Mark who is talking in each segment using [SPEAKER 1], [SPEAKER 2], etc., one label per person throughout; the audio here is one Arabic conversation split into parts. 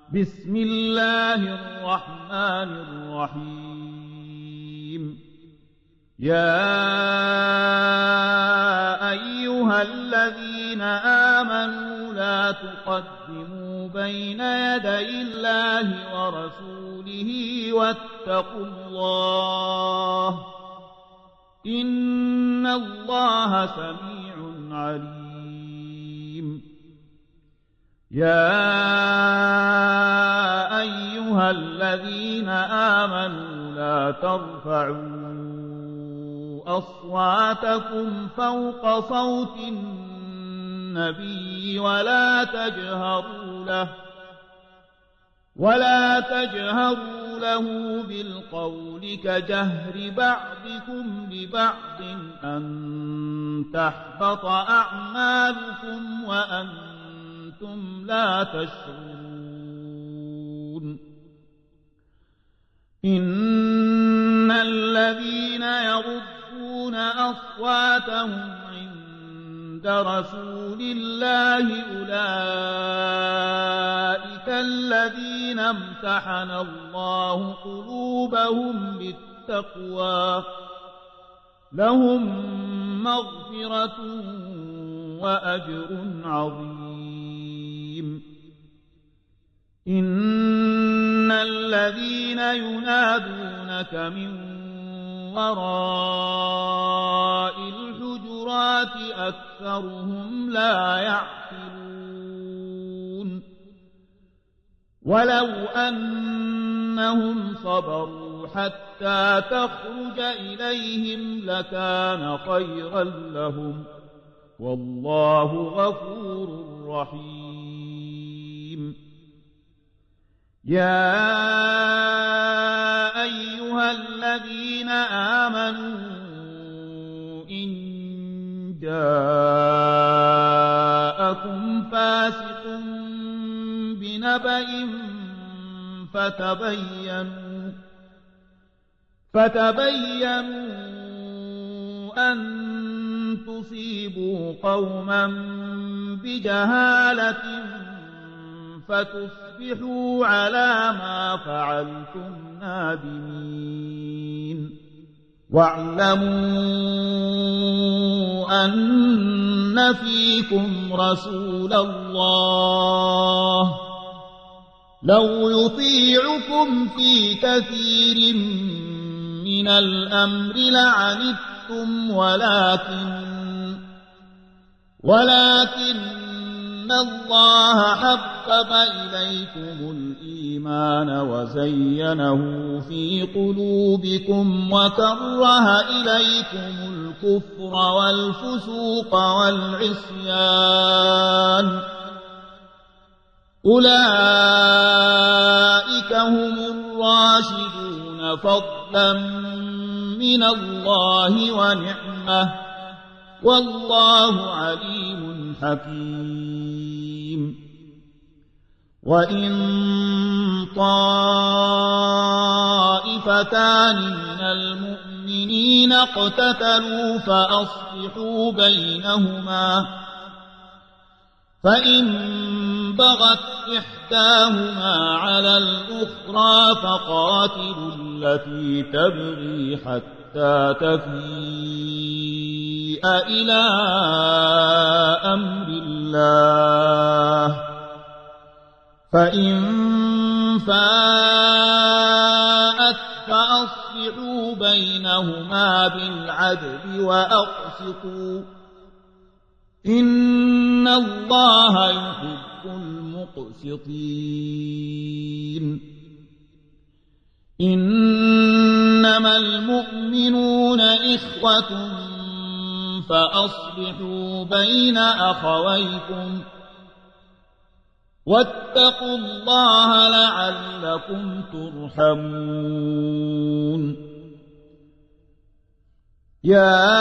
[SPEAKER 1] بسم الله الرحمن الرحيم يا أيها الذين آمنوا لا تقدموا بين يدي الله ورسوله واتقوا الله إن الله سميع عليم يا أيها الذين آمنوا لا ترفعوا أصواتكم فوق صوت النبي ولا تجهروا له بالقول كجهر بعضكم لبعض أن تحبط أعمالكم وأنتم لا تشعرون إن الذين يغضون أصواتهم عند رسول الله أولئك الذين امتحن الله قلوبهم للتقوى لهم مغفرة وأجر عظيم إن الذين ينادونك من وراء الحجرات أكثرهم لا يعقلون ولو أنهم صبروا حتى تخرج إليهم لكان خيرا لهم والله غفور رحيم يا أيها الذين آمنوا إن جاءكم فاسق بنبأ فتبينوا أن تصيبوا قوما بجهالة فتصبحوا على ما فعلتم نادمين واعلموا أن فيكم رسول الله لو يطيعكم في كثير من الأمر لعنتم ولكن الله حبب إليكم الإيمان وزينه في قلوبكم وكره إليكم الكفر والفسوق والعصيان أولئك هم الراشدون فضلا من الله ونعمة والله عليم حكيم وإن طائفتان من المؤمنين اقتتلوا فأصلحوا بينهما فإن بغت إحداهما على الأخرى فقاتلوا التي تبغي حتى تفيء إلى أمر الله فإن فاءت فأصلحوا بينهما بالعدل وأقسطوا إن الله يحب المقسطين إنما المؤمنون إخوة فأصلحوا بين أخويكم واتقوا الله لعلكم ترحمون يا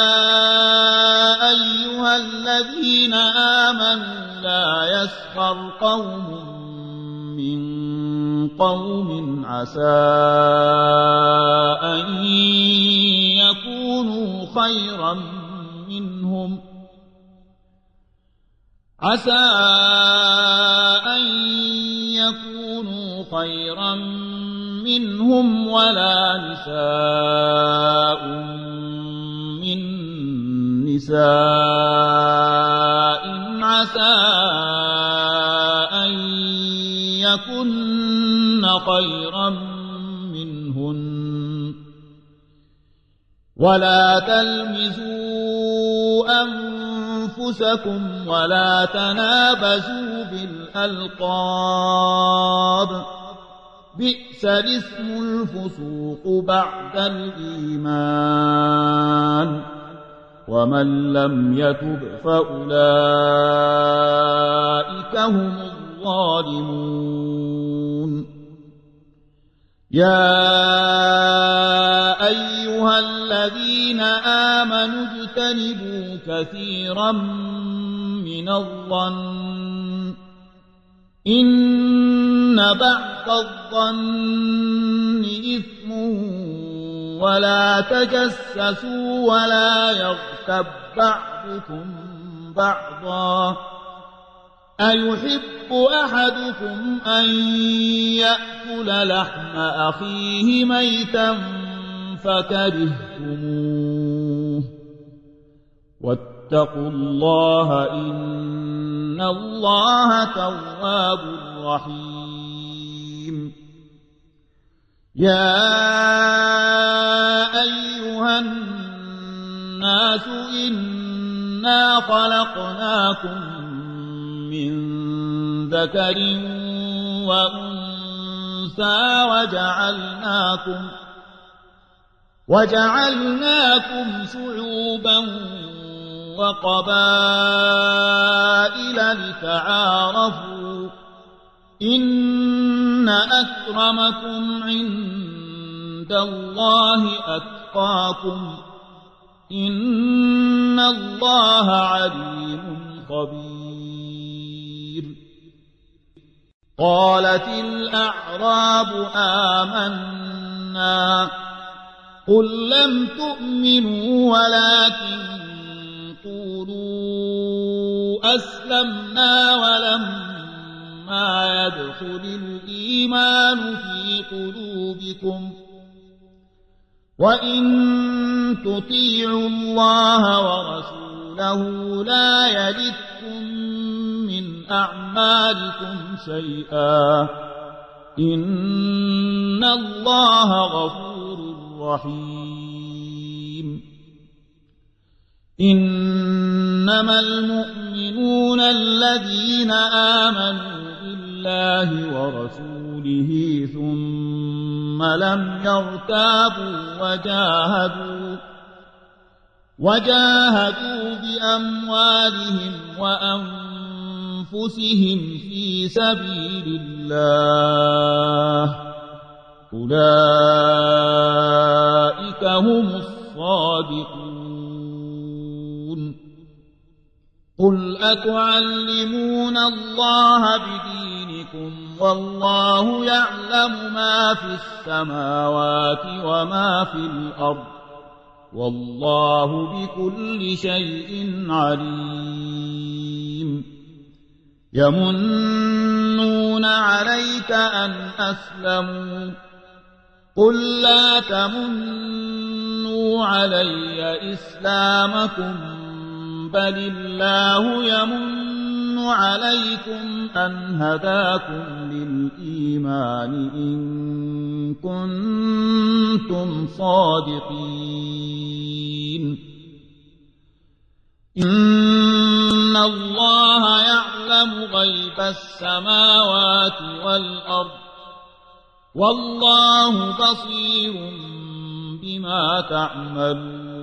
[SPEAKER 1] أيها الذين آمنوا لا يسخر قوم من قوم عسى أن يكونوا خيرا منهم عسى أن يكونوا خيرا منهم ولا نساء من نساء عسى أن يكن خيرا منهن ولا تلمزوا أنفسكم ولا تنابزوا بالألقاب بئس الاسم الفسوق بعد الإيمان ومن لم يتب فأولئك هم الظالمون يا أيها الذين آمنوا اجتنبوا كثيرا من الظن إن بعض الظن إثم ولا تجسسوا ولا يغتب بعضكم بعضا أيحب أحدكم أن يأكل لحم أخيه ميتا فكرهتموه واتقوا الله إن الله تواب رحيم يا أيها الناس إنا خلقناكم من ذكر وأنثى وجعلناكم شعوبا وقبائل لتعارفوا إن أكرمكم عند الله أتقاكم إن الله عليم خبير قالت الأعراب آمنا قل لم تؤمنوا ولكن قولوا أسلمنا ولما يدخل الإيمان في قلوبكم وإن تطيعوا الله ورسوله لا يلدكم من أعمالكم شيئا إن الله غفور رحيم إنما المؤمنون الذين آمنوا بالله ورسوله ثم لم يرتابوا وجاهدوا بأموالهم وأنفسهم في سبيل الله أولئك هم الصادقون قل أتعلمون الله بدينكم والله يعلم ما في السماوات وما في الأرض والله بكل شيء عليم يمنون عليك أن أسلموا قل لا تمنوا علي إسلامكم بل الله يمن عليكم أن هداكم للإيمان إن كنتم صادقين إن الله يعلم غيب السماوات والأرض والله بصير بما تعملون